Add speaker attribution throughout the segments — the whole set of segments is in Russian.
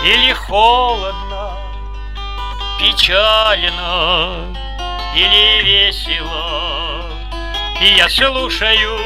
Speaker 1: или холодно, печально или весело, и я слушаю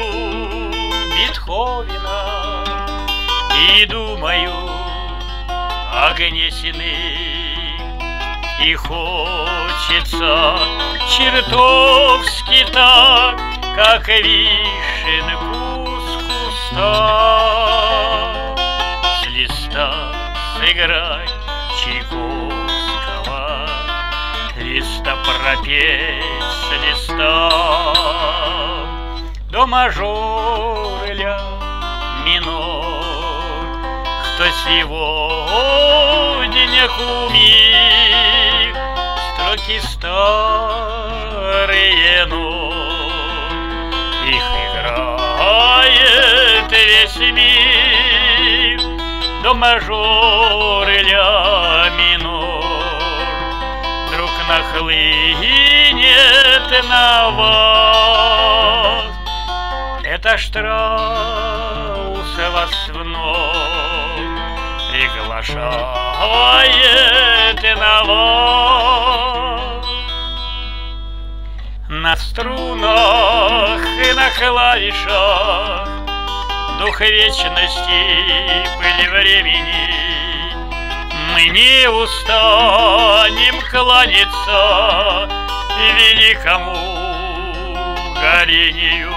Speaker 1: Бетховена и думаю о Гнесиных, и хочется чертовски так, как вишенку с куста, с листа сыграть Чайковского, листа пропеть с листа. До мажор ля минор, кто сегодня кумир, строки старые, но их играет весь мир. До мажор ля минор вдруг нахлынет на вас. Это Штраус вас вновь приглашает на вас. На струнах и на клавишах дух вечности, пыль времени, мы не устанем кланяться великому горению.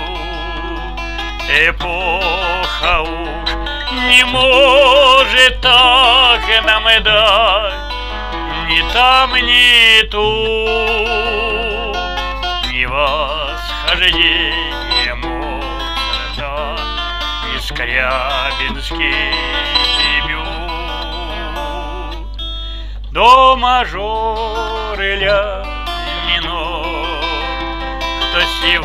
Speaker 1: Эпоха уж не может так нам дать ни там, ни тут, ни восхождение Моцарта, ни скрябинский дебют. До мажор ля минор, кто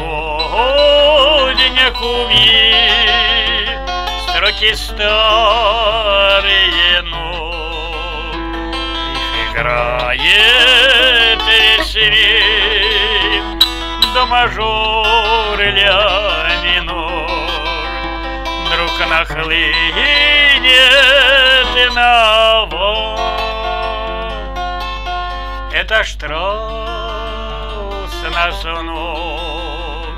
Speaker 1: сегодня кумир, строки старые, но их играет весь мир. До мажор ля минор вдруг нахлынет на вас. Это Штраус нас вновь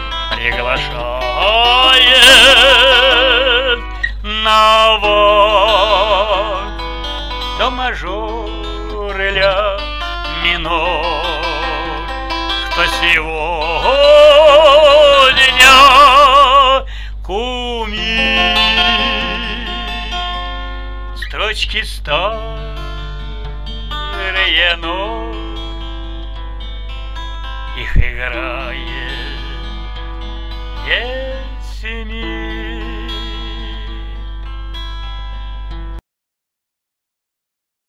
Speaker 1: приглашает на вас. До мажор ля минор, кто сегодня кумир, строчки старые, но их играет